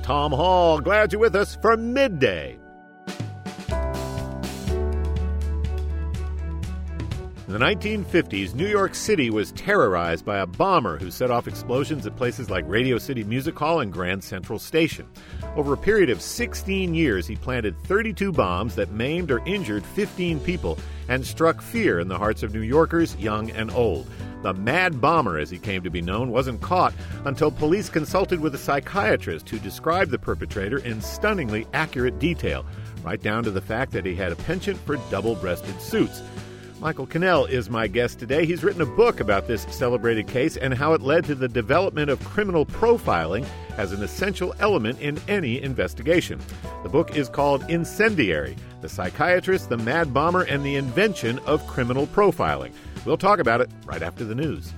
Tom Hall. Glad you're with us for Midday. In the 1950s, New York City was terrorized by a bomber who set off explosions at places like Radio City Music Hall and Grand Central Station. Over a period of 16 years, he planted 32 bombs that maimed or injured 15 people and struck fear in the hearts of New Yorkers, young and old. The Mad Bomber, as he came to be known, wasn't caught until police consulted with a psychiatrist who described the perpetrator in stunningly accurate detail, right down to the fact that he had a penchant for double-breasted suits. Michael Cannell is my guest today. He's written a book about this celebrated case and how it led to the development of criminal profiling as an essential element in any investigation. The book is called Incendiary: The Psychiatrist, the Mad Bomber, and the Invention of Criminal Profiling. We'll talk about it right after the news.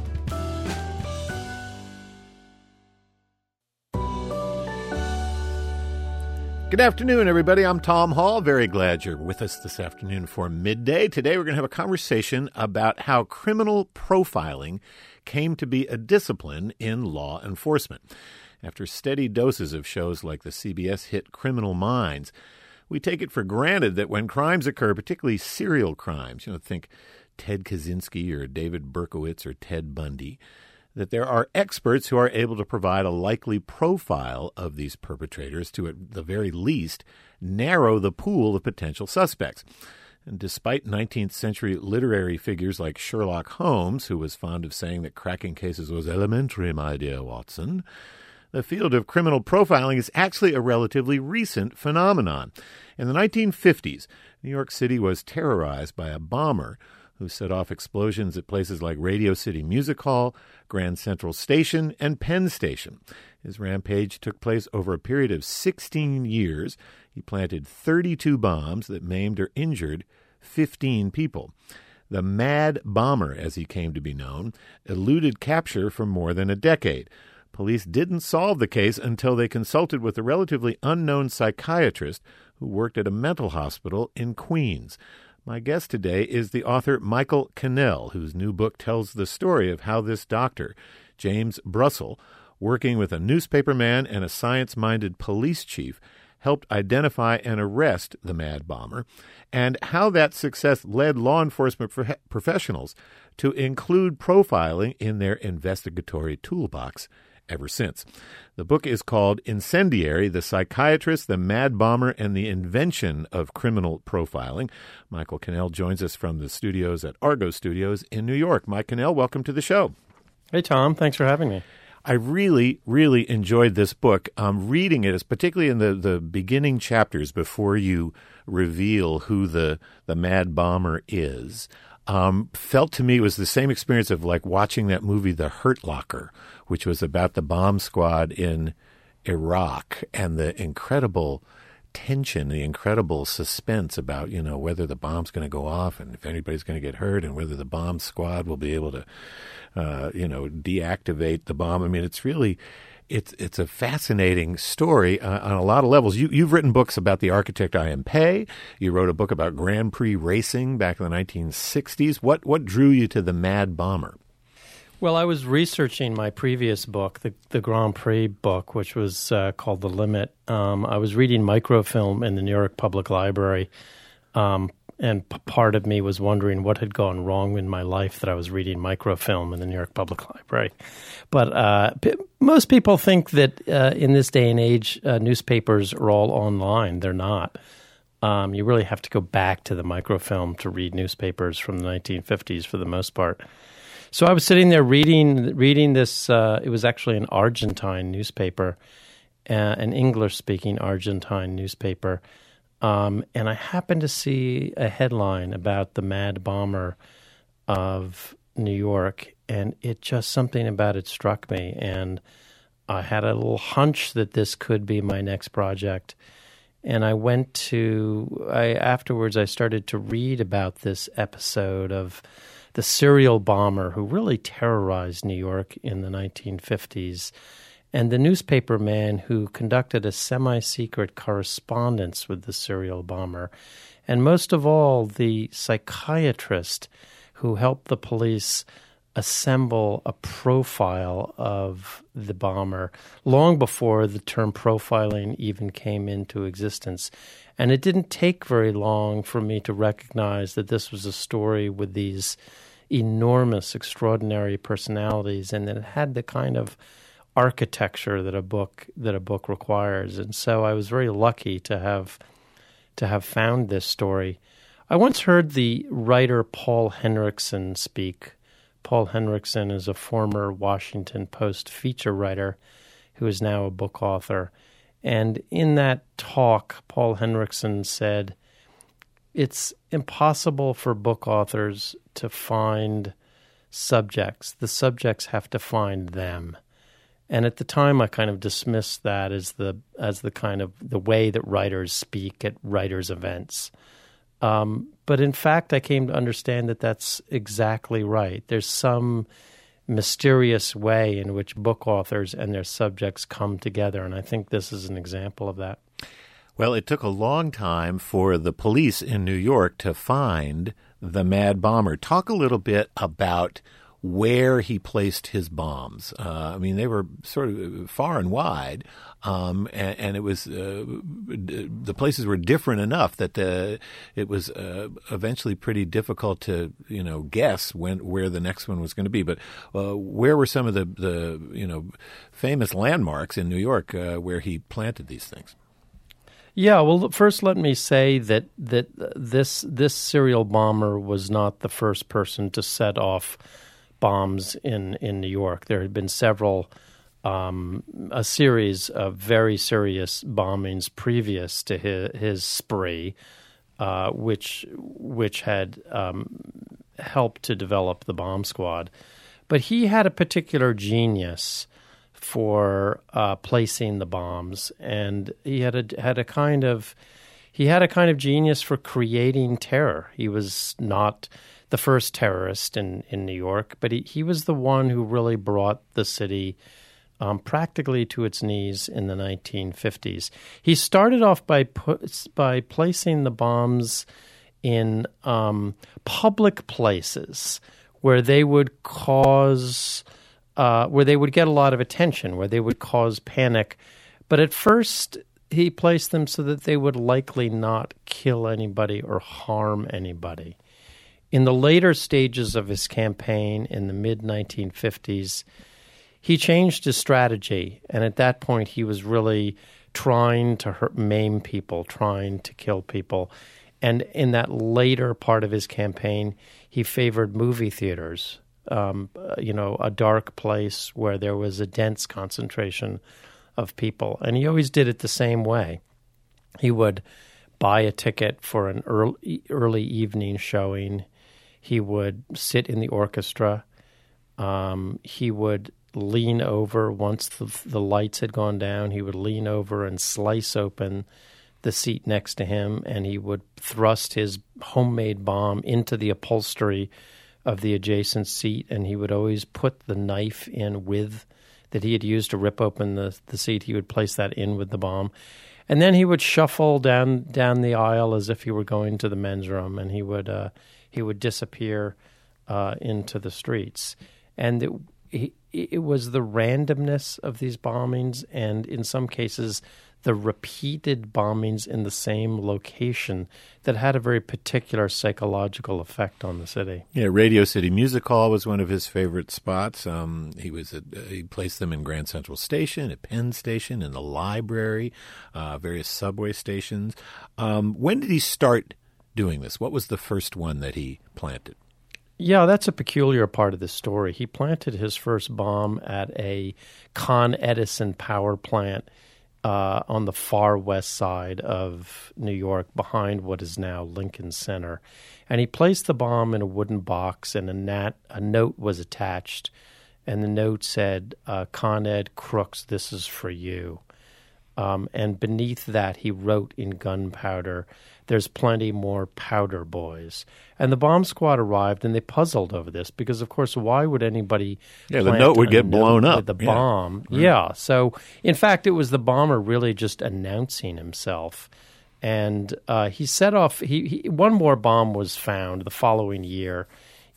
Good afternoon, everybody. I'm Tom Hall. Very glad you're with us this afternoon for Midday. Today, we're going to have a conversation about how criminal profiling came to be a discipline in law enforcement. After steady doses of shows like the CBS hit Criminal Minds, we take it for granted that when crimes occur, particularly serial crimes, think Ted Kaczynski or David Berkowitz or Ted Bundy, that there are experts who are able to provide a likely profile of these perpetrators to, at the very least, narrow the pool of potential suspects. And despite 19th century literary figures like Sherlock Holmes, who was fond of saying that cracking cases was elementary, my dear Watson, the field of criminal profiling is actually a relatively recent phenomenon. In the 1950s, New York City was terrorized by a bomber who set off explosions at places like Radio City Music Hall, Grand Central Station, and Penn Station. His rampage took place over a period of 16 years. He planted 32 bombs that maimed or injured 15 people. The Mad Bomber, as he came to be known, eluded capture for more than a decade. Police didn't solve the case until they consulted with a relatively unknown psychiatrist who worked at a mental hospital in Queens. My guest today is the author Michael Cannell, whose new book tells the story of how this doctor, James Brussel, working with a newspaperman and a science-minded police chief, helped identify and arrest the Mad Bomber, and how that success led law enforcement professionals to include profiling in their investigatory toolbox ever since. The book is called Incendiary: The Psychiatrist, the Mad Bomber, and the Invention of Criminal Profiling. Michael Cannell joins us from the studios at Argo Studios in New York. Mike Cannell, welcome to the show. Hey, Tom. Thanks for having me. I really, really enjoyed this book. Reading it, particularly in the beginning chapters before you reveal who the Mad Bomber is, felt to me it was the same experience of like watching that movie The Hurt Locker, which was about the bomb squad in Iraq and the incredible tension, the incredible suspense about, whether the bomb's going to go off and if anybody's going to get hurt and whether the bomb squad will be able to, deactivate the bomb. I mean, it's really, it's a fascinating story on a lot of levels. You've written books about the architect I.M. Pei. You wrote a book about Grand Prix racing back in the 1960s. What drew you to the Mad Bomber? Well, I was researching my previous book, the Grand Prix book, which was called The Limit. I was reading microfilm in the New York Public Library, and part of me was wondering what had gone wrong in my life that I was reading microfilm in the New York Public Library. But most people think that in this day and age, newspapers are all online. They're not. You really have to go back to the microfilm to read newspapers from the 1950s for the most part. So I was sitting there reading this. It was actually an Argentine newspaper, an English-speaking Argentine newspaper. And I happened to see a headline about the Mad Bomber of New York, and something about it struck me. And I had a little hunch that this could be my next project. And afterwards I started to read about this episode of the serial bomber who really terrorized New York in the 1950s, and the newspaper man who conducted a semi-secret correspondence with the serial bomber, and most of all, the psychiatrist who helped the police assemble a profile of the bomber long before the term profiling even came into existence. And it didn't take very long for me to recognize that this was a story with these enormous, extraordinary personalities, and that it had the kind of architecture that a book requires. And so I was very lucky to have found this story. I once heard the writer Paul Henriksen speak. Paul Henriksen is a former Washington Post feature writer who is now a book author. And in that talk, Paul Henriksen said, it's impossible for book authors to find subjects. The subjects have to find them. And at the time, I kind of dismissed that as the kind of the way that writers speak at writers' events. But in fact, I came to understand that that's exactly right. There's some mysterious way in which book authors and their subjects come together, and I think this is an example of that. Well, it took a long time for the police in New York to find the Mad Bomber. Talk a little bit about where he placed his bombs. I mean, they were sort of far and wide, and it was the places were different enough that it was eventually pretty difficult to guess where the next one was going to be. But where were some of the famous landmarks in New York where he planted these things? Yeah, well, first let me say that this serial bomber was not the first person to set off bombs in New York. There had been a series of very serious bombings previous to his spree, which had helped to develop the bomb squad. But he had a particular genius for placing the bombs, and he had a kind of genius for creating terror. He was not the first terrorist in New York, but he was the one who really brought the city practically to its knees in the 1950s. He started off by placing the bombs in public places where they would where they would get a lot of attention, where they would cause panic. But at first, he placed them so that they would likely not kill anybody or harm anybody. In the later stages of his campaign in the mid-1950s, he changed his strategy, and at that point he was really trying to maim people, trying to kill people. And in that later part of his campaign, he favored movie theaters, a dark place where there was a dense concentration of people. And he always did it the same way. He would buy a ticket for an early evening showing. He would sit in the orchestra. He would lean over once the lights had gone down. He would lean over and slice open the seat next to him, and he would thrust his homemade bomb into the upholstery of the adjacent seat, and he would always put the knife in that he had used to rip open the seat. He would place that in with the bomb. And then he would shuffle down the aisle as if he were going to the men's room, and he would disappear into the streets. And it was the randomness of these bombings, and in some cases the repeated bombings in the same location that had a very particular psychological effect on the city. Yeah, Radio City Music Hall was one of his favorite spots. He placed them in Grand Central Station, at Penn Station, in the library, various subway stations. When did he start doing this? What was the first one that he planted? Yeah, that's a peculiar part of the story. He planted his first bomb at a Con Edison power plant on the far west side of New York, behind what is now Lincoln Center. And he placed the bomb in a wooden box, and a note was attached. And the note said, Con Ed Crooks, this is for you. And beneath that, he wrote in gunpowder, there's plenty more powder, boys. And the bomb squad arrived, and they puzzled over this because, of course, why would anybody the note would get blown up with the bomb? Yeah. So, in fact, it was the bomber really just announcing himself. And he set off one more bomb was found the following year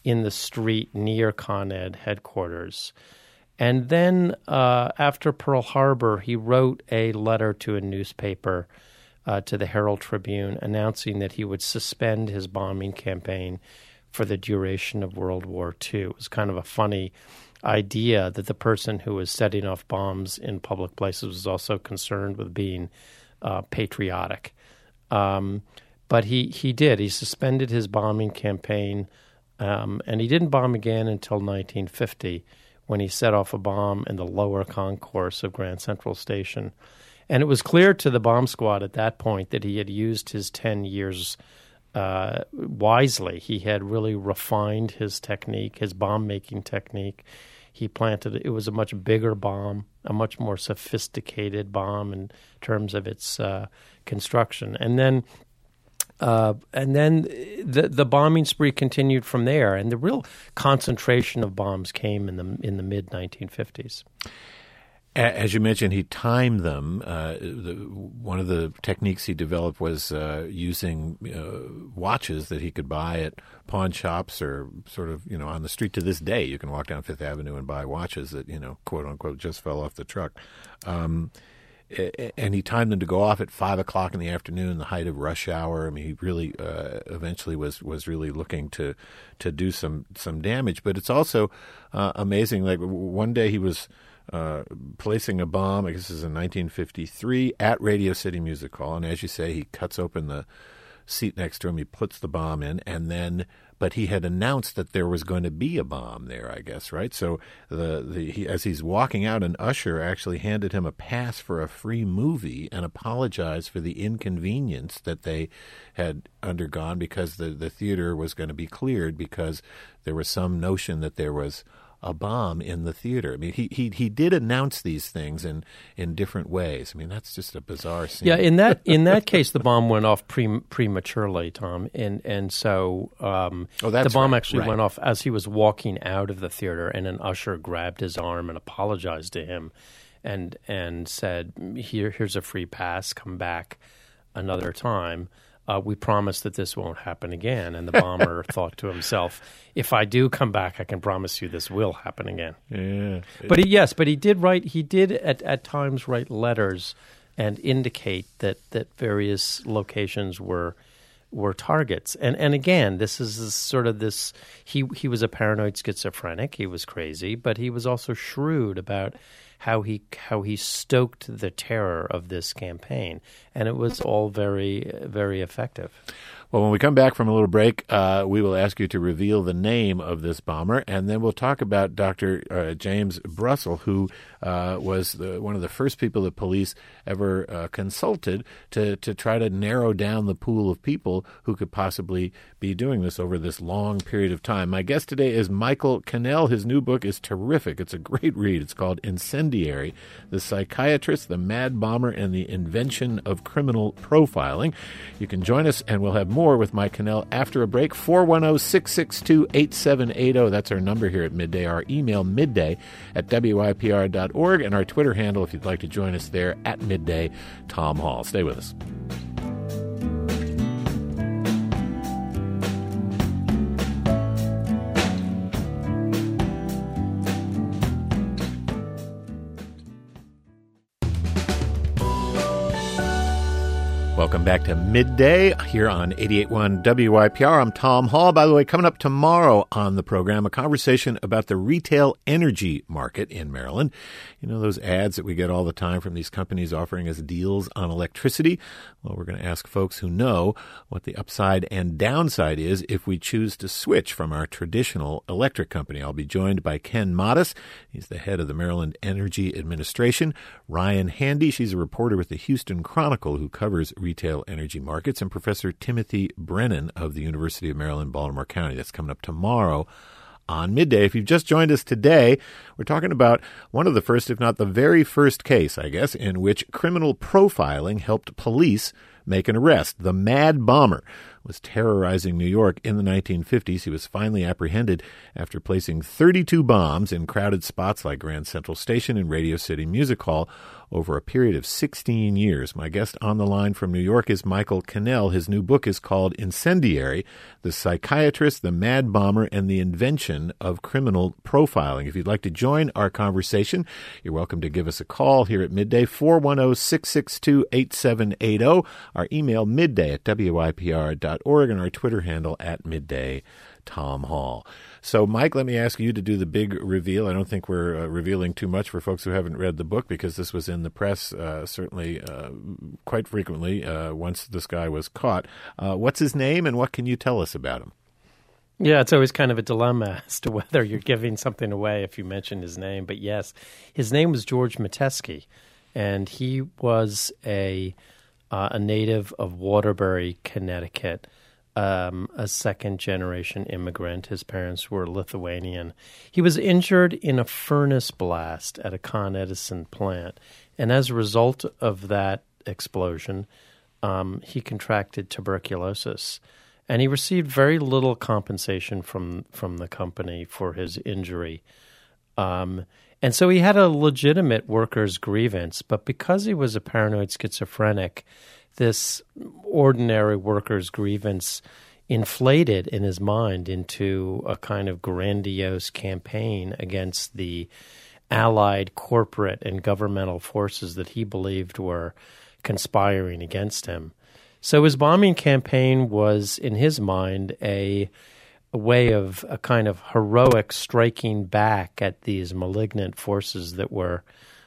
in the street near Con Ed headquarters. And then after Pearl Harbor, he wrote a letter to a newspaper, to the Herald Tribune, announcing that he would suspend his bombing campaign for the duration of World War II. It was kind of a funny idea that the person who was setting off bombs in public places was also concerned with being patriotic. But he did. He suspended his bombing campaign, and he didn't bomb again until 1950, when he set off a bomb in the lower concourse of Grand Central Station. And it was clear to the bomb squad at that point that he had used his 10 years wisely. He had really refined his technique, his bomb-making technique. He planted it was a much bigger bomb, a much more sophisticated bomb in terms of its construction. And then the bombing spree continued from there, and the real concentration of bombs came in the mid-1950s. As you mentioned, he timed them. One of the techniques he developed was using watches that he could buy at pawn shops or sort of, on the street to this day. You can walk down Fifth Avenue and buy watches that, quote unquote, just fell off the truck. And he timed them to go off at 5 o'clock in the afternoon, the height of rush hour. I mean, he really eventually was really looking to do some damage. But it's also amazing. Like one day he was placing a bomb, I guess this is in 1953, at Radio City Music Hall. And as you say, he cuts open the seat next to him, he puts the bomb in, but he had announced that there was going to be a bomb there, I guess, right? So as he's walking out, an usher actually handed him a pass for a free movie and apologized for the inconvenience that they had undergone because the theater was going to be cleared because there was some notion that there was a bomb in the theater. I mean, he did announce these things in different ways. I mean, that's just a bizarre scene. Yeah, in that case, the bomb went off prematurely, Tom, and so the bomb actually went off as he was walking out of the theater, and an usher grabbed his arm and apologized to him, and said, "Here's a free pass. Come back another time. We promise that this won't happen again." And the bomber thought to himself, if I do come back, I can promise you this will happen again. Yeah. But he did at times write letters and indicate that various locations were targets. And again, this is sort of this, he was a paranoid schizophrenic. He was crazy, but he was also shrewd about how he stoked the terror of this campaign, and it was all very, very effective. Well, when we come back from a little break, we will ask you to reveal the name of this bomber, and then we'll talk about Dr. James Brussel, who was one of the first people that police ever consulted to try to narrow down the pool of people who could possibly be doing this over this long period of time. My guest today is Michael Cannell. His new book is terrific. It's a great read. It's called Incendiary: The Psychiatrist, the Mad Bomber, and the Invention of Criminal Profiling. You can join us, and we'll have more with Mike Cannell after a break. 410-662-8780. That's our number here at Midday. Our email, midday@wypr.org, and our Twitter handle, if you'd like to join us there, at Midday, Tom Hall. Stay with us. Welcome back to Midday here on 88.1 WYPR. I'm Tom Hall. By the way, coming up tomorrow on the program, a conversation about the retail energy market in Maryland. You know, those ads that we get all the time from these companies offering us deals on electricity? Well, we're going to ask folks who know what the upside and downside is if we choose to switch from our traditional electric company. I'll be joined by Ken Modis. He's the head of the Maryland Energy Administration. Ryan Handy, she's a reporter with the Houston Chronicle who covers retail energy markets, and Professor Timothy Brennan of the University of Maryland, Baltimore County. That's coming up tomorrow on Midday. If you've just joined us today, we're talking about one of the first, if not the very first case, I guess, in which criminal profiling helped police make an arrest, the Mad Bomber. was terrorizing New York in the 1950s. He was finally apprehended after placing 32 bombs in crowded spots like Grand Central Station and Radio City Music Hall over a period of 16 years. My guest on the line from New York is Michael Cannell. His new book is called Incendiary: The Psychiatrist, the Mad Bomber, and the Invention of Criminal Profiling. If you'd like to join our conversation, you're welcome to give us a call here at midday, 410-662-8780. Our email, midday@wypr.org, and our Twitter handle @midday. Tom Hall. So, Mike, let me ask you to do the big reveal. I don't think we're revealing too much for folks who haven't read the book, because this was in the press certainly quite frequently once this guy was caught. What's his name, and what can you tell us about him? Yeah, it's always kind of a dilemma as to whether you're giving something away if you mention his name. But yes, his name was George Metesky, and he was a native of Waterbury, Connecticut. A second-generation immigrant. His parents were Lithuanian. He was injured in a furnace blast at a Con Edison plant, and as a result of that explosion, he contracted tuberculosis, and he received very little compensation from the company for his injury. And so he had a legitimate worker's grievance, but because he was a paranoid schizophrenic, this ordinary worker's grievance inflated in his mind into a kind of grandiose campaign against the allied corporate and governmental forces that he believed were conspiring against him. So his bombing campaign was, in his mind, a way of a kind of heroic striking back at these malignant forces that were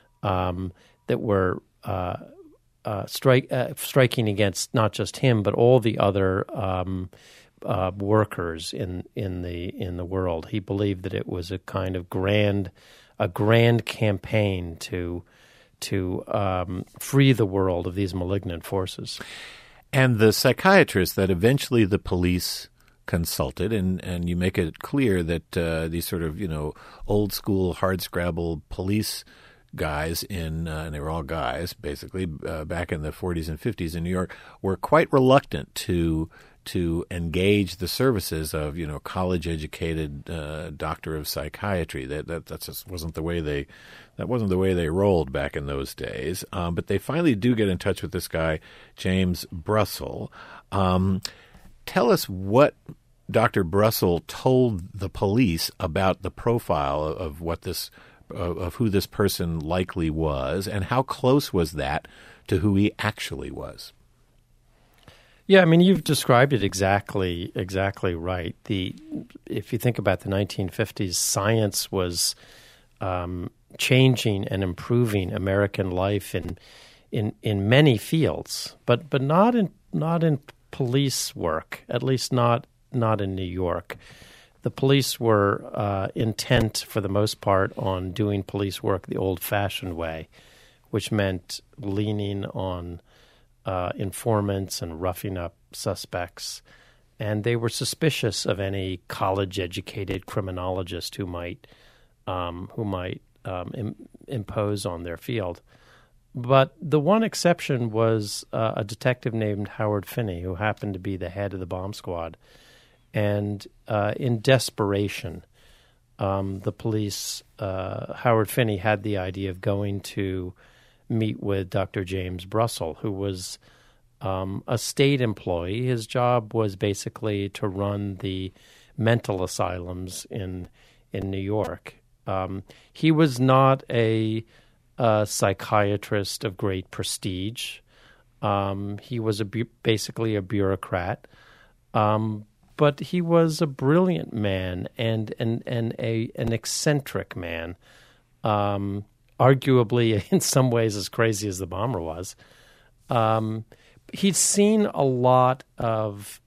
striking against not just him but all the other workers in the world. He believed that it was a kind of grand campaign to free the world of these malignant forces. And the psychiatrist that eventually the police consulted, and you make it clear that these sort of old school hardscrabble police guys and they were all guys basically back in the 40s and 50s in New York, were quite reluctant to engage the services of college-educated doctor of psychiatry. That just wasn't the way they rolled back in those days. But they finally do get in touch with this guy James Brussel. Tell us what Dr. Brussel told the police about the profile of what this. Of who this person likely was, and how close was that to who he actually was? Yeah, I mean, you've described it exactly right. If you think about the 1950s, science was changing and improving American life in many fields, but not in police work, at least not in New York. The police were intent, for the most part, on doing police work the old-fashioned way, which meant leaning on informants and roughing up suspects. And they were suspicious of any college-educated criminologist who might impose on their field. But the one exception was a detective named Howard Finney, who happened to be the head of the bomb squad. And in desperation, the police, Howard Finney had the idea of going to meet with Dr. James Brussel, who was a state employee. His job was basically to run the mental asylums in New York. He was not a psychiatrist of great prestige. He was basically a bureaucrat. But he was a brilliant man and an eccentric man, arguably in some ways as crazy as the bomber was. He'd seen a lot of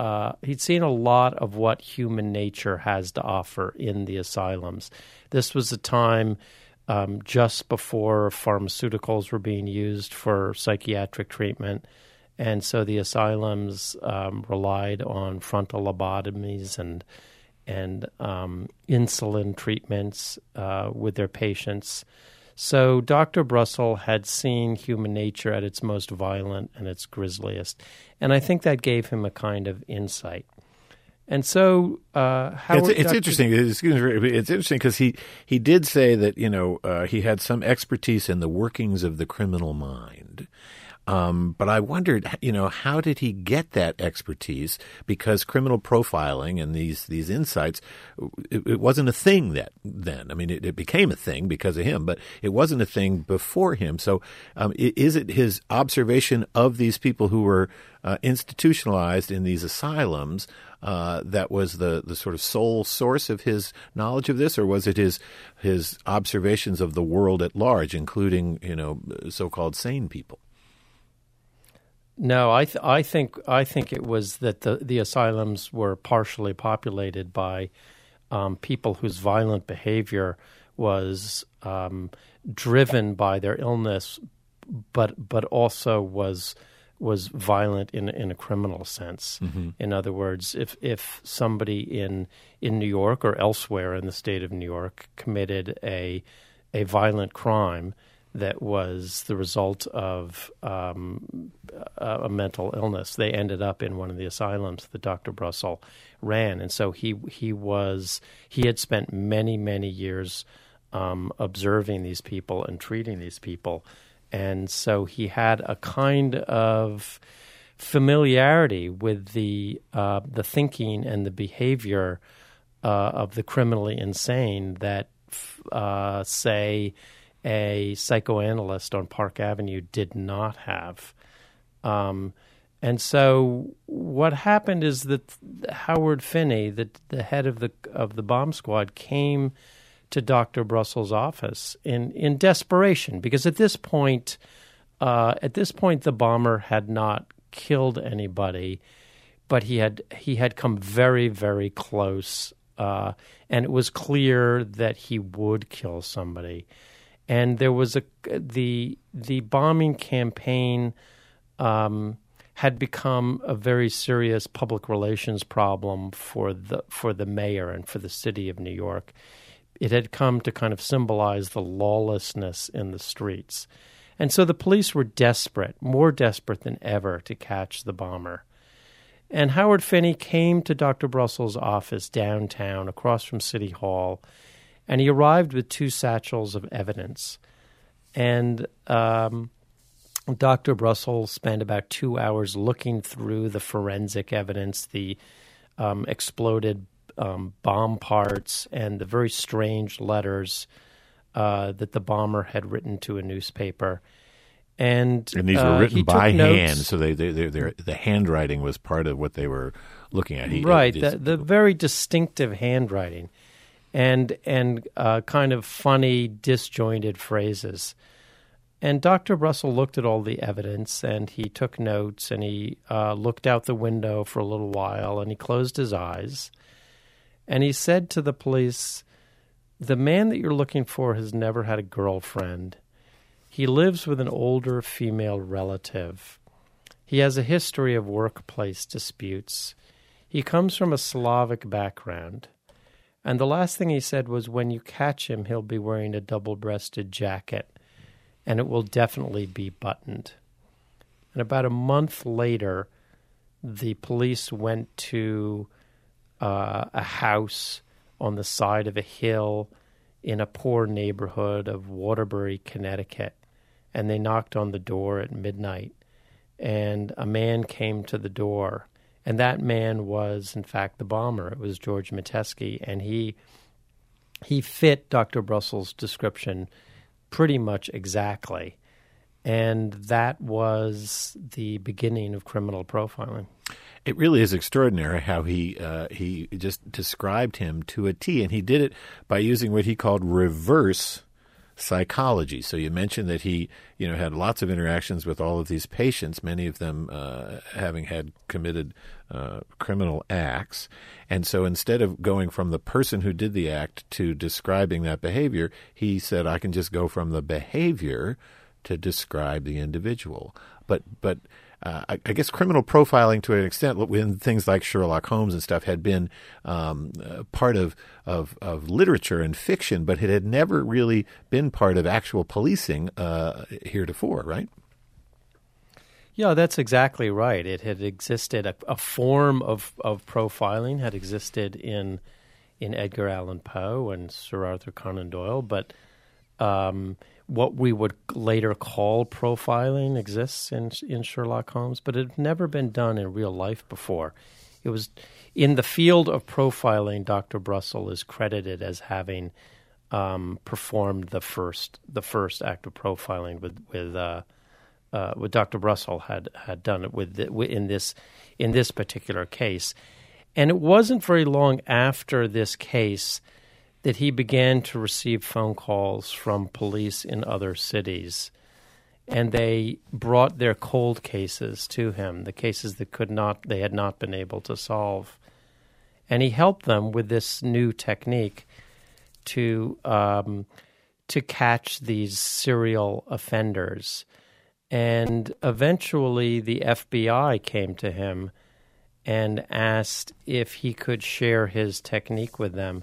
what human nature has to offer in the asylums. This was a time just before pharmaceuticals were being used for psychiatric treatment. And so the asylums relied on frontal lobotomies and insulin treatments with their patients. So Dr. Brussel had seen human nature at its most violent and its grisliest, and I think that gave him a kind of insight. And so, it's interesting. It's interesting because he did say that he had some expertise in the workings of the criminal mind. But I wondered, how did he get that expertise? Because criminal profiling and these insights, it wasn't a thing then. I mean, it became a thing because of him, but it wasn't a thing before him. So, is it his observation of these people who were institutionalized in these asylums that was the sort of sole source of his knowledge of this, or was it his observations of the world at large, including so-called sane people? No, I think it was that the asylums were partially populated by people whose violent behavior was driven by their illness, but also was violent in a criminal sense. Mm-hmm. In other words, if somebody in New York or elsewhere in the state of New York committed a violent crime that was the result of a mental illness, they ended up in one of the asylums that Dr. Brussel ran. And so he had spent many years observing these people and treating these people. And so he had a kind of familiarity with the thinking and the behavior of the criminally insane that, say, a psychoanalyst on Park Avenue did not have. And so what happened is that Howard Finney, the head of the bomb squad, came to Dr. Brussel's office in desperation, because at this point the bomber had not killed anybody, but he had come very, very close, and it was clear that he would kill somebody. And there was the bombing campaign had become a very serious public relations problem for the mayor and for the city of New York. It had come to kind of symbolize the lawlessness in the streets. And so the police were desperate, more desperate than ever, to catch the bomber. And Howard Finney came to Dr. Brussel's office downtown across from City Hall, and he arrived with 2 satchels of evidence. And Dr. Brussel spent about 2 hours looking through the forensic evidence, the exploded bomb parts, and the very strange letters that the bomber had written to a newspaper. And these were written by hand, so the handwriting was part of what they were looking at. The very distinctive handwriting. And kind of funny, disjointed phrases. And Dr. Brussel looked at all the evidence, and he took notes, and he looked out the window for a little while, and he closed his eyes. And he said to the police, "The man that you're looking for has never had a girlfriend. He lives with an older female relative. He has a history of workplace disputes. He comes from a Slavic background." And the last thing he said was, when you catch him, he'll be wearing a double-breasted jacket, and it will definitely be buttoned. And about a month later, the police went to a house on the side of a hill in a poor neighborhood of Waterbury, Connecticut, and they knocked on the door at midnight. And a man came to the door. And that man was, in fact, the bomber. It was George Metesky, and he fit Dr. Brussel's description pretty much exactly. And that was the beginning of criminal profiling. It really is extraordinary how he just described him to a T, and he did it by using what he called reverse psychology. So you mentioned that he, had lots of interactions with all of these patients, many of them having had committed criminal acts. And so instead of going from the person who did the act to describing that behavior, he said, I can just go from the behavior to describe the individual. But I guess criminal profiling to an extent, when things like Sherlock Holmes and stuff had been part of literature and fiction, but it had never really been part of actual policing heretofore, right? Yeah, that's exactly right. It had existed, a form of profiling had existed in Edgar Allan Poe and Sir Arthur Conan Doyle, but what we would later call profiling exists in Sherlock Holmes, but it had never been done in real life before. It was in the field of profiling. Dr. Brussel is credited as having performed the first act of profiling with Dr. Brussel had done it in this particular case. And it wasn't very long after this case that he began to receive phone calls from police in other cities. And they brought their cold cases to him, the cases that they had not been able to solve. And he helped them with this new technique to catch these serial offenders. And eventually the FBI came to him and asked if he could share his technique with them.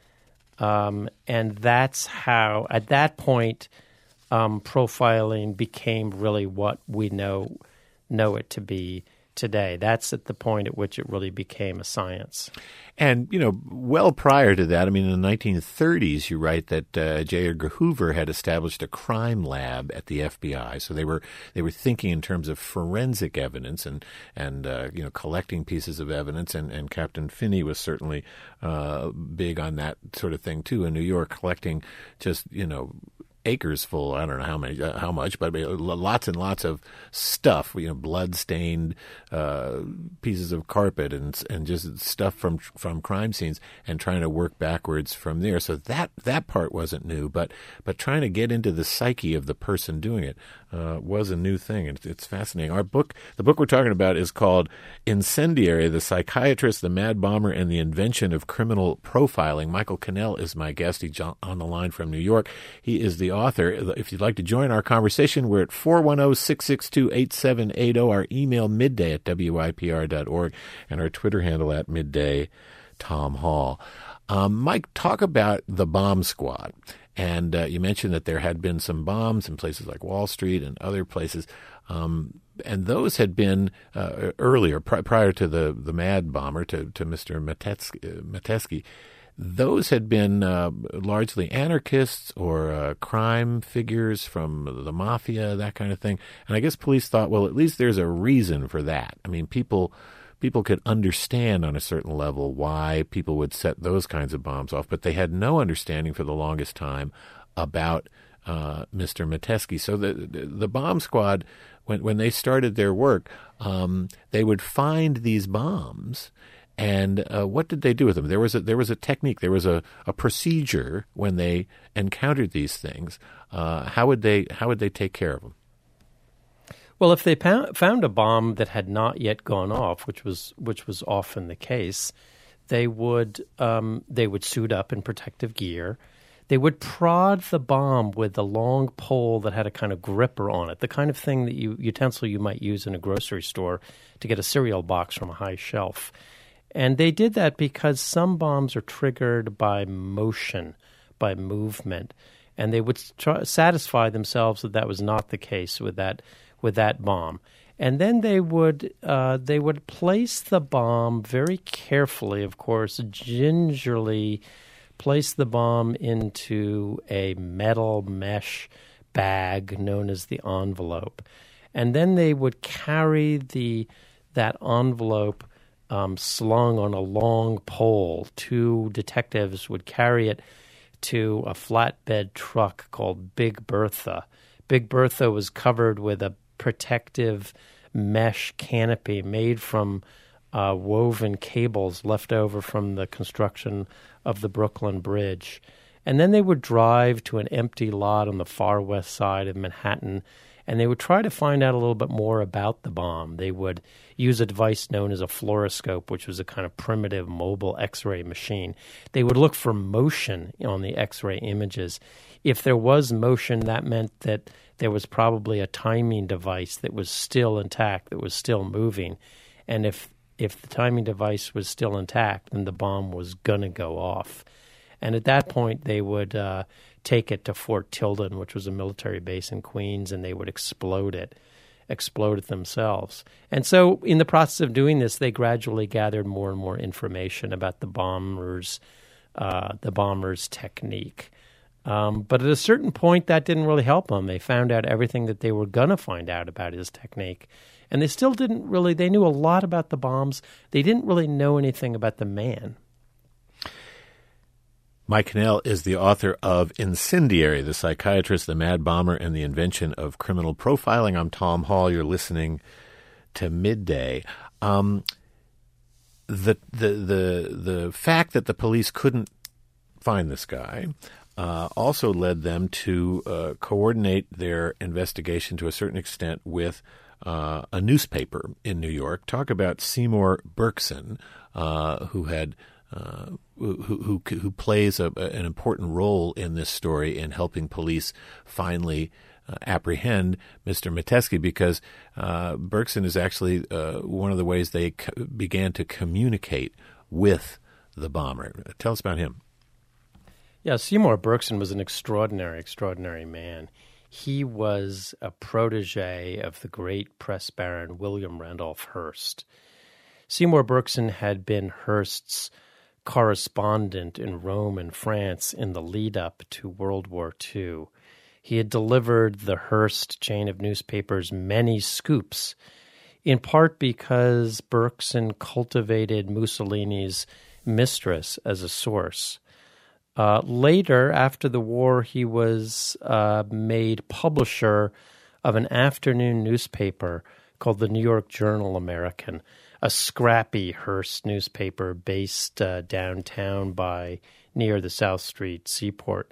And that's how, at that point, profiling became really what we know it to be today. That's at the point at which it really became a science. And, well prior to that, in the 1930s, you write that J. Edgar Hoover had established a crime lab at the FBI. So they were thinking in terms of forensic evidence and collecting pieces of evidence. And Captain Finney was certainly big on that sort of thing, too, in New York, collecting just, acres full. I don't know how much, but lots and lots of stuff. Blood-stained pieces of carpet and just stuff from crime scenes, and trying to work backwards from there. So that part wasn't new, but trying to get into the psyche of the person doing it was a new thing. And it's fascinating. The book we're talking about is called Incendiary: The Psychiatrist, the Mad Bomber, and the Invention of Criminal Profiling. Michael Cannell is my guest. He's on the line from New York. He is the author. If you'd like to join our conversation, we're at 410-662-8780. Our email midday@wypr.org, and our Twitter handle @midday_TomHall. Mike, talk about the bomb squad. And you mentioned that there had been some bombs in places like Wall Street and other places. And those had been earlier, prior to the Mad Bomber, to Mr. Metesky. Those had been largely anarchists or crime figures from the mafia, that kind of thing. And I guess police thought, well, at least there's a reason for that. People could understand on a certain level why people would set those kinds of bombs off, but they had no understanding for the longest time about Mr. Metesky. So the bomb squad, when they started their work, they would find these bombs. And what did they do with them? There was a technique. There was a procedure when they encountered these things. How would they take care of them? Well, if they found a bomb that had not yet gone off, which was often the case, they would suit up in protective gear. They would prod the bomb with a long pole that had a kind of gripper on it, the kind of thing utensil you might use in a grocery store to get a cereal box from a high shelf. And they did that because some bombs are triggered by motion, by movement, and they would satisfy themselves that was not the case with that bomb. And then they would place the bomb very carefully, of course, gingerly place the bomb into a metal mesh bag known as the envelope. And then they would carry that envelope slung on a long pole. Two detectives would carry it to a flatbed truck called Big Bertha. Big Bertha was covered with a protective mesh canopy made from woven cables left over from the construction of the Brooklyn Bridge. And then they would drive to an empty lot on the far west side of Manhattan, and they would try to find out a little bit more about the bomb. They would use a device known as a fluoroscope, which was a kind of primitive mobile X-ray machine. They would look for motion on the X-ray images. If there was motion, that meant that there was probably a timing device that was still intact, that was still moving. And if the timing device was still intact, then the bomb was going to go off. And at that point, they would take it to Fort Tilden, which was a military base in Queens, and they would explode it themselves. And so in the process of doing this, they gradually gathered more and more information about the bomber's technique. But at a certain point, that didn't really help them. They found out everything that they were going to find out about his technique. And they still didn't really, they knew a lot about the bombs. They didn't really know anything about the man. Mike Cannell is the author of Incendiary, The Psychiatrist, the Mad Bomber, and the Invention of Criminal Profiling. I'm Tom Hall. You're listening to Midday. The fact that the police couldn't find this guy also led them to coordinate their investigation to a certain extent with a newspaper in New York. Talk about Seymour Bergson, who plays an important role in this story in helping police finally apprehend Mr. Metesky, because Bergson is actually one of the ways they began to communicate with the bomber. Tell us about him. Yeah, Seymour Bergson was an extraordinary man. He was a protege of the great press baron William Randolph Hearst. Seymour Bergson had been Hearst's correspondent in Rome and France in the lead-up to World War II. He had delivered the Hearst chain of newspapers many scoops, in part because Bergson cultivated Mussolini's mistress as a source. Later, after the war, he was made publisher of an afternoon newspaper called the New York Journal-American, a scrappy Hearst newspaper based downtown near the South Street seaport.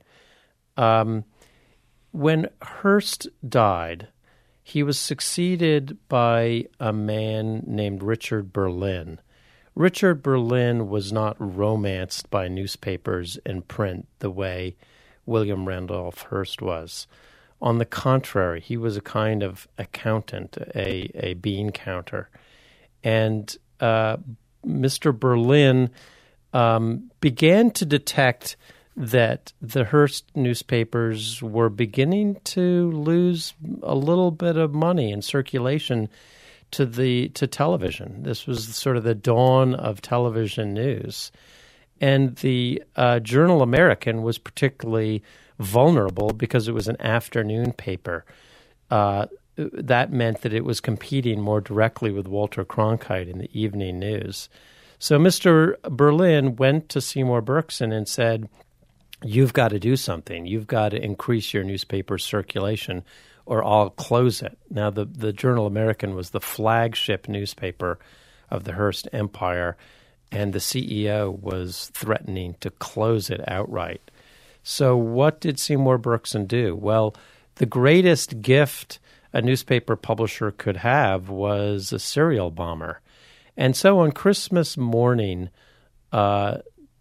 When Hearst died, he was succeeded by a man named Richard Berlin. Richard Berlin was not romanced by newspapers and print the way William Randolph Hearst was. On the contrary, he was a kind of accountant, a bean counter. And Mr. Berlin began to detect that the Hearst newspapers were beginning to lose a little bit of money in circulation to television. This was sort of the dawn of television news. And the Journal-American was particularly vulnerable because it was an afternoon paper. That meant that it was competing more directly with Walter Cronkite in the evening news. So Mr. Berlin went to Seymour Bergson and said, "You've got to do something. You've got to increase your newspaper circulation or I'll close it." Now, the Journal-American was the flagship newspaper of the Hearst Empire, and the CEO was threatening to close it outright. So what did Seymour Bergson do? Well, the greatest gift a newspaper publisher could have was a serial bomber. And so on Christmas morning of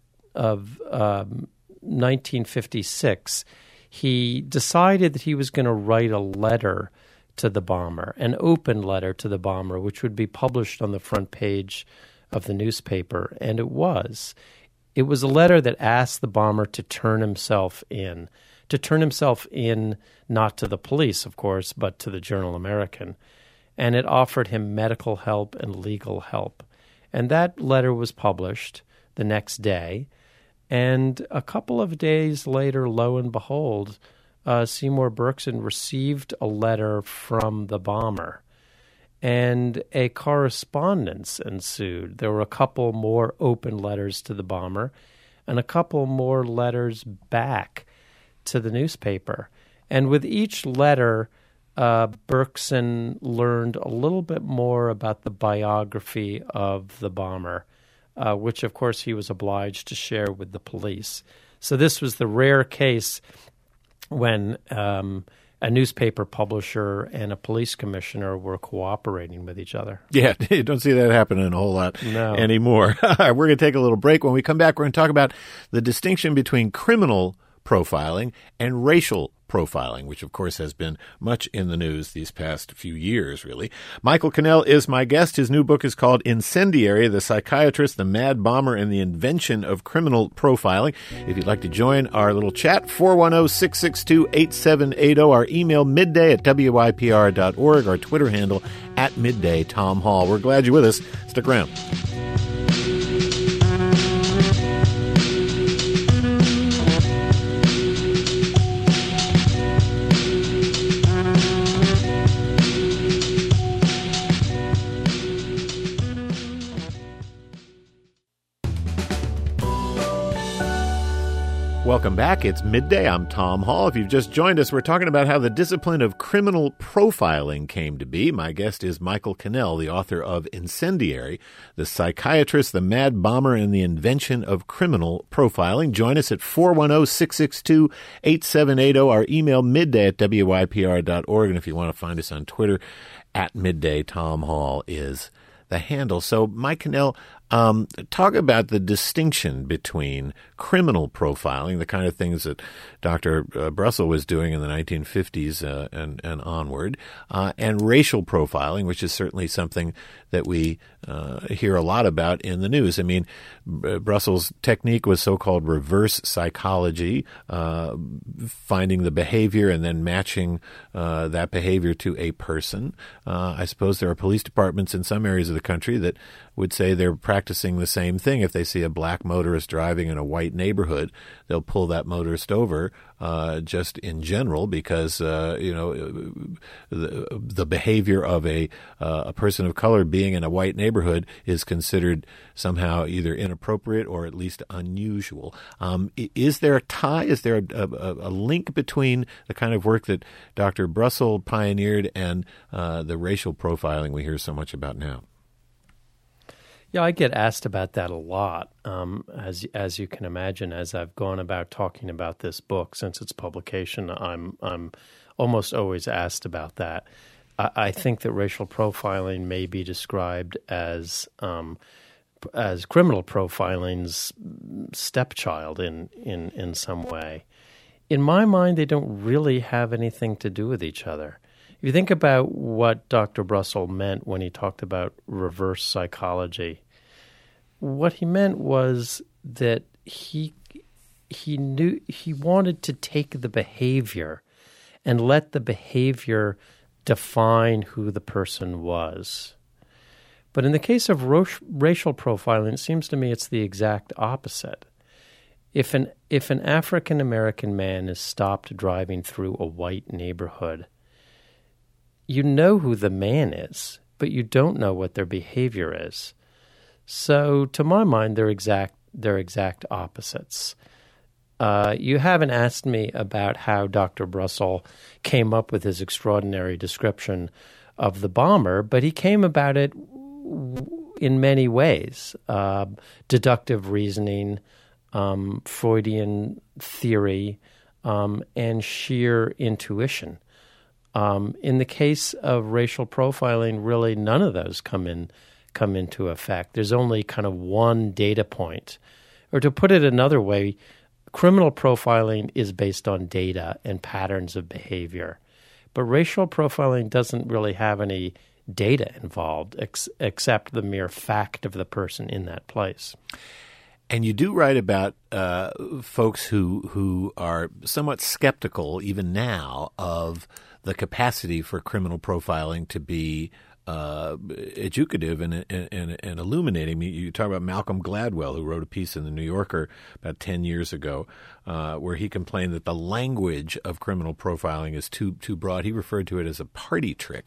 1956, he decided that he was going to write a letter to the bomber, an open letter to the bomber, which would be published on the front page of the newspaper. And it was. It was a letter that asked the bomber to turn himself in not to the police, of course, but to the Journal-American. And it offered him medical help and legal help. And that letter was published the next day. And a couple of days later, lo and behold, Seymour Bergson received a letter from the bomber. And a correspondence ensued. There were a couple more open letters to the bomber and a couple more letters back to the newspaper. And with each letter, Bergson learned a little bit more about the biography of the bomber, which, of course, he was obliged to share with the police. So this was the rare case when a newspaper publisher and a police commissioner were cooperating with each other. Yeah, you don't see that happening a whole lot anymore. We're going to take a little break. When we come back, we're going to talk about the distinction between criminal profiling and racial profiling, which of course has been much in the news these past few years, really. Michael Cannell is my guest. His new book is called Incendiary, The Psychiatrist, the Mad Bomber, and the Invention of Criminal Profiling. If you'd like to join our little chat, 410-662-8780, our email midday@wypr.org, our Twitter handle @middaytomhall. We're glad you're with us. Stick around. Welcome back. It's midday. I'm Tom Hall. If you've just joined us, we're talking about how the discipline of criminal profiling came to be. My guest is Michael Cannell, the author of Incendiary, The Psychiatrist, the Mad Bomber, and the Invention of Criminal Profiling. Join us at 410-662-8780. Our email midday@wypr.org. And if you want to find us on Twitter, @middaytomhall is the handle. So, Mike Cannell, talk about the distinction between criminal profiling, the kind of things that Dr. Brussel was doing in the 1950s and onward, and racial profiling, which is certainly something that we hear a lot about in the news. I mean, Brussel's technique was so-called reverse psychology, finding the behavior and then matching that behavior to a person. I suppose there are police departments in some areas of the country that would say they're practicing the same thing. If they see a black motorist driving in a white neighborhood, they'll pull that motorist over just in general because, the behavior of a person of color being in a white neighborhood is considered somehow either inappropriate or at least unusual. Is there a tie? Is there a link between the kind of work that Dr. Brussel pioneered and the racial profiling we hear so much about now? Yeah, I get asked about that a lot, as you can imagine. As I've gone about talking about this book since its publication, I'm almost always asked about that. I think that racial profiling may be described as criminal profiling's stepchild in some way. In my mind, they don't really have anything to do with each other. If you think about what Dr. Brussel meant when he talked about reverse psychology, what he meant was that he wanted to take the behavior and let the behavior define who the person was. But in the case of racial profiling, it seems to me it's the exact opposite. If an African American man is stopped driving through a white neighborhood, you know who the man is, but you don't know what their behavior is. So, to my mind, they're exact opposites. You haven't asked me about how Dr. Brussel came up with his extraordinary description of the bomber, but he came about it in many ways. Deductive reasoning, Freudian theory, and sheer intuition. In the case of racial profiling, really none of those come into effect. There's only kind of one data point. Or to put it another way, criminal profiling is based on data and patterns of behavior. But racial profiling doesn't really have any data involved except the mere fact of the person in that place. And you do write about folks who are somewhat skeptical, even now, of the capacity for criminal profiling to be educative and illuminating. You talk about Malcolm Gladwell, who wrote a piece in the New Yorker about 10 years ago, where he complained that the language of criminal profiling is too broad. He referred to it as a party trick.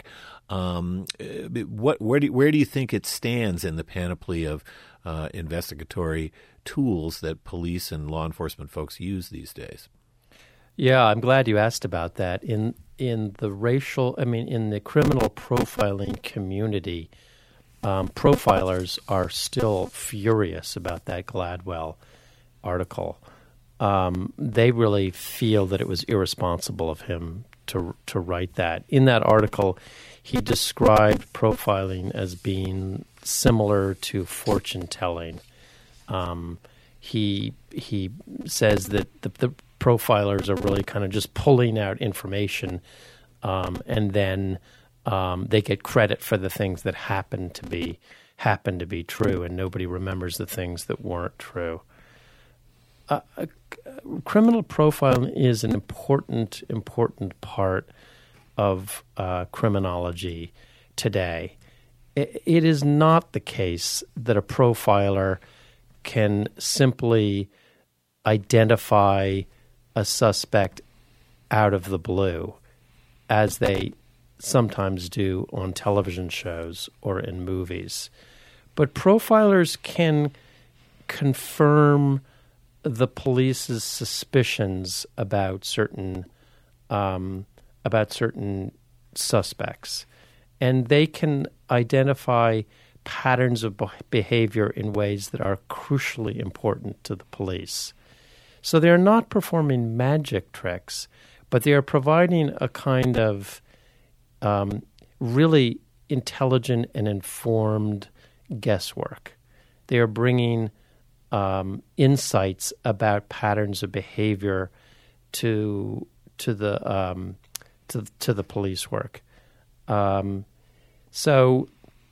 Where do you think it stands in the panoply of investigatory tools that police and law enforcement folks use these days? Yeah, I'm glad you asked about that. In the criminal profiling community, profilers are still furious about that Gladwell article. They really feel that it was irresponsible of him to write that. In that article, he described profiling as being similar to fortune telling. He says that the profilers are really kind of just pulling out information, and then they get credit for the things that happen to be true, and nobody remembers the things that weren't true. Criminal profiling is an important part of criminology today. It is not the case that a profiler can simply identify a suspect out of the blue, as they sometimes do on television shows or in movies. But profilers can confirm the police's suspicions about certain suspects, and they can identify patterns of behavior in ways that are crucially important to the police. So they are not performing magic tricks, but they are providing a kind of really intelligent and informed guesswork. They are bringing insights about patterns of behavior to the police work. So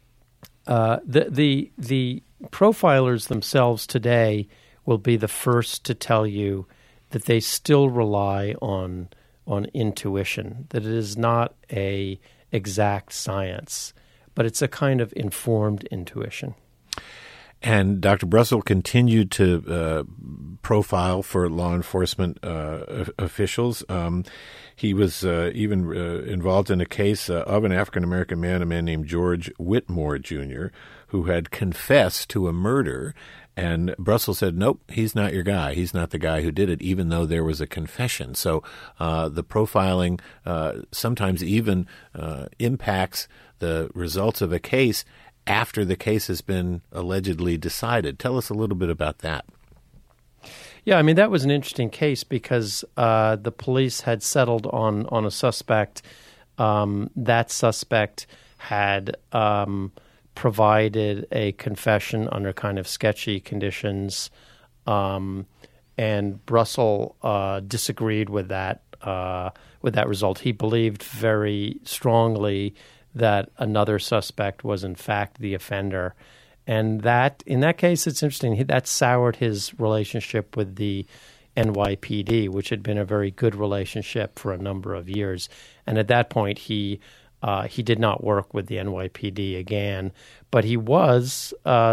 the profilers themselves today will be the first to tell you that they still rely on intuition, that it is not a exact science, but it's a kind of informed intuition. And Dr. Brussel continued to profile for law enforcement officials. He was even involved in a case of an African-American man, a man named George Whitmore, Jr., who had confessed to a murder. And Brussel said, nope, he's not your guy. He's not the guy who did it, even though there was a confession. So the profiling sometimes even impacts the results of a case after the case has been allegedly decided. Tell us a little bit about that. Yeah, I mean, that was an interesting case because the police had settled on a suspect. That suspect had provided a confession under kind of sketchy conditions, and Brussel disagreed with that result. He believed very strongly that another suspect was in fact the offender. And that, in that case, it's interesting. That soured his relationship with the NYPD, which had been a very good relationship for a number of years. And at that point, he did not work with the NYPD again. But he was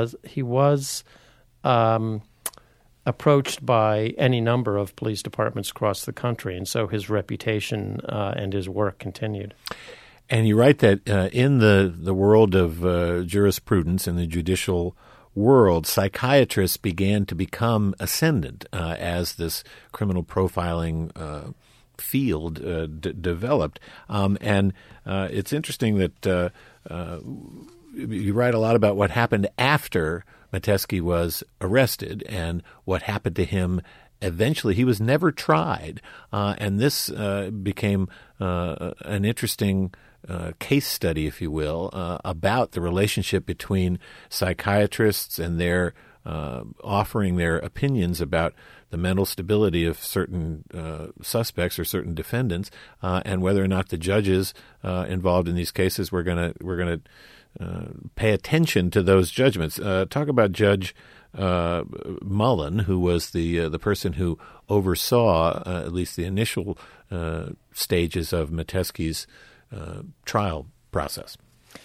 approached by any number of police departments across the country, and so his reputation and his work continued. And you write that in the world of jurisprudence, in the judicial world, psychiatrists began to become ascendant as this criminal profiling field developed. And it's interesting that you write a lot about what happened after Metesky was arrested and what happened to him. Eventually, he was never tried, and this became an interesting case study, if you will, about the relationship between psychiatrists and their offering their opinions about the mental stability of certain suspects or certain defendants, and whether or not the judges involved in these cases were going to pay attention to those judgments. Talk about Judge Mullen, who was the person who oversaw at least the initial stages of Metesky's trial process.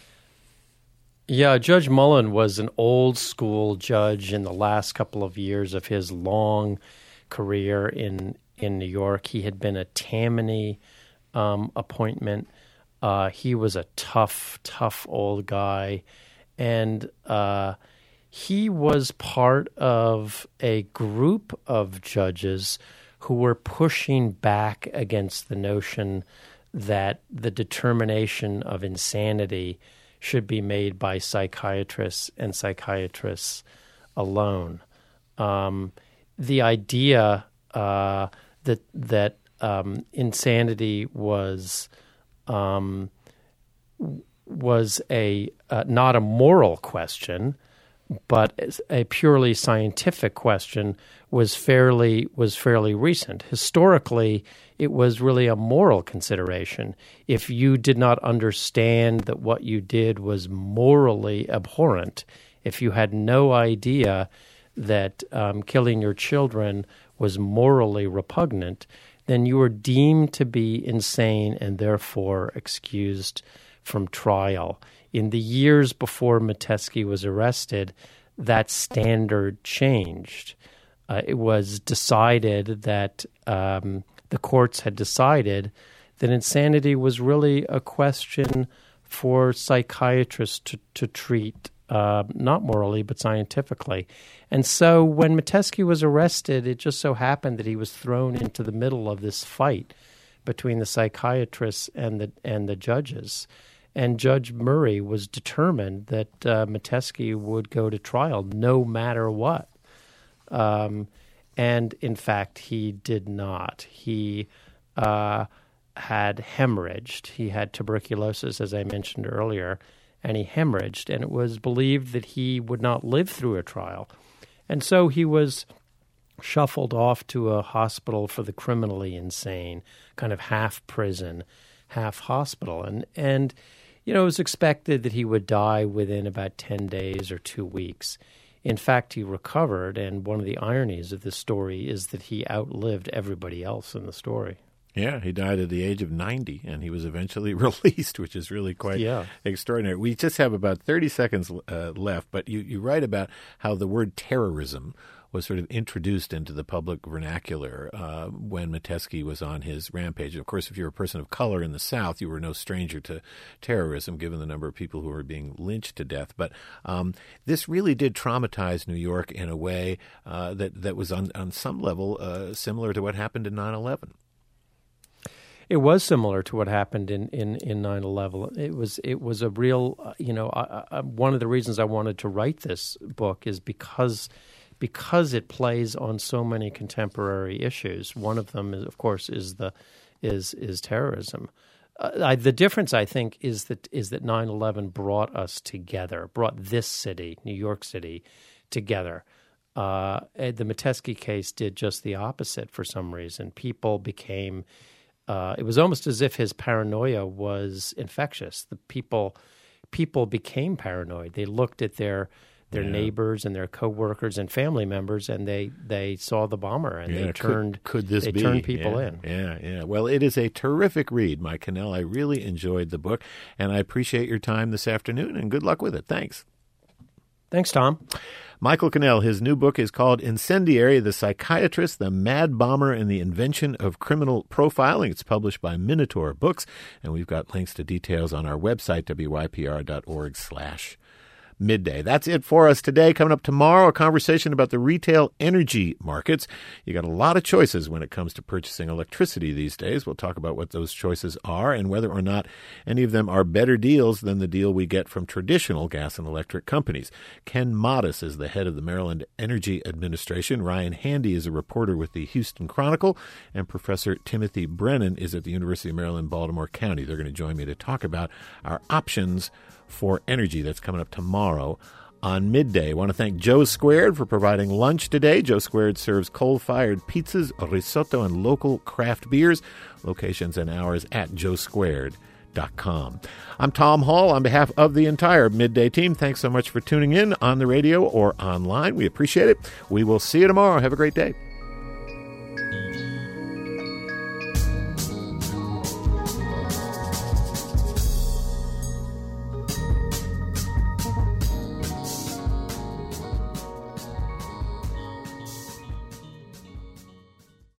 Yeah, Judge Mullen was an old school judge in the last couple of years of his long career in New York. He had been a Tammany appointment. He was a tough old guy, and he was part of a group of judges who were pushing back against the notion that the determination of insanity should be made by psychiatrists and psychiatrists alone. The idea that insanity was a not a moral question, but a purely scientific question was fairly recent. Historically, it was really a moral consideration. If you did not understand that what you did was morally abhorrent, if you had no idea that killing your children was morally repugnant, then you were deemed to be insane and therefore excused from trial. In the years before Metesky was arrested, that standard changed. It was decided that the courts had decided that insanity was really a question for psychiatrists to treat, not morally, but scientifically. And so when Metesky was arrested, it just so happened that he was thrown into the middle of this fight between the psychiatrists and the judges. And Judge Murray was determined that Metesky would go to trial no matter what. And in fact, he did not. He had hemorrhaged. He had tuberculosis, as I mentioned earlier, and he hemorrhaged. And it was believed that he would not live through a trial. And so he was shuffled off to a hospital for the criminally insane, kind of half prison, half hospital. And it was expected that he would die within about 10 days or 2 weeks. In fact, he recovered, and one of the ironies of this story is that he outlived everybody else in the story. Yeah, he died at the age of 90, and he was eventually released, which is really quite extraordinary. We just have about 30 seconds left, but you write about how the word terrorism was sort of introduced into the public vernacular when Metesky was on his rampage. Of course, if you're a person of color in the South, you were no stranger to terrorism, given the number of people who were being lynched to death. But this really did traumatize New York in a way that was on some level similar to what happened in 9/11. It was similar to what happened in 9/11. It was a real, one of the reasons I wanted to write this book is because it plays on so many contemporary issues. One of them, of course, is terrorism. The difference, I think, is that 9/11 brought us together, brought this city, New York City, together. The Metesky case did just the opposite for some reason. People became it was almost as if his paranoia was infectious. The people became paranoid. They looked at their neighbors and their coworkers and family members, and they saw the bomber, and they turned people in. Yeah. Well, it is a terrific read, Mike Cannell. I really enjoyed the book, and I appreciate your time this afternoon, and good luck with it. Thanks. Thanks, Tom. Michael Cannell, his new book is called Incendiary, The Psychiatrist, the Mad Bomber, and the Invention of Criminal Profiling. It's published by Minotaur Books, and we've got links to details on our website, wypr.org/midday. That's it for us today. Coming up tomorrow, a conversation about the retail energy markets. You got a lot of choices when it comes to purchasing electricity these days. We'll talk about what those choices are and whether or not any of them are better deals than the deal we get from traditional gas and electric companies. Ken Modis is the head of the Maryland Energy Administration. Ryan Handy is a reporter with the Houston Chronicle, and Professor Timothy Brennan is at the University of Maryland, Baltimore County. They're going to join me to talk about our options for energy. That's coming up tomorrow on Midday. I want to thank Joe Squared for providing lunch today. Joe Squared serves coal-fired pizzas, risotto, and local craft beers. Locations and hours at joesquared.com. I'm Tom Hall on behalf of the entire Midday team. Thanks so much for tuning in on the radio or online. We appreciate it. We will see you tomorrow. Have a great day.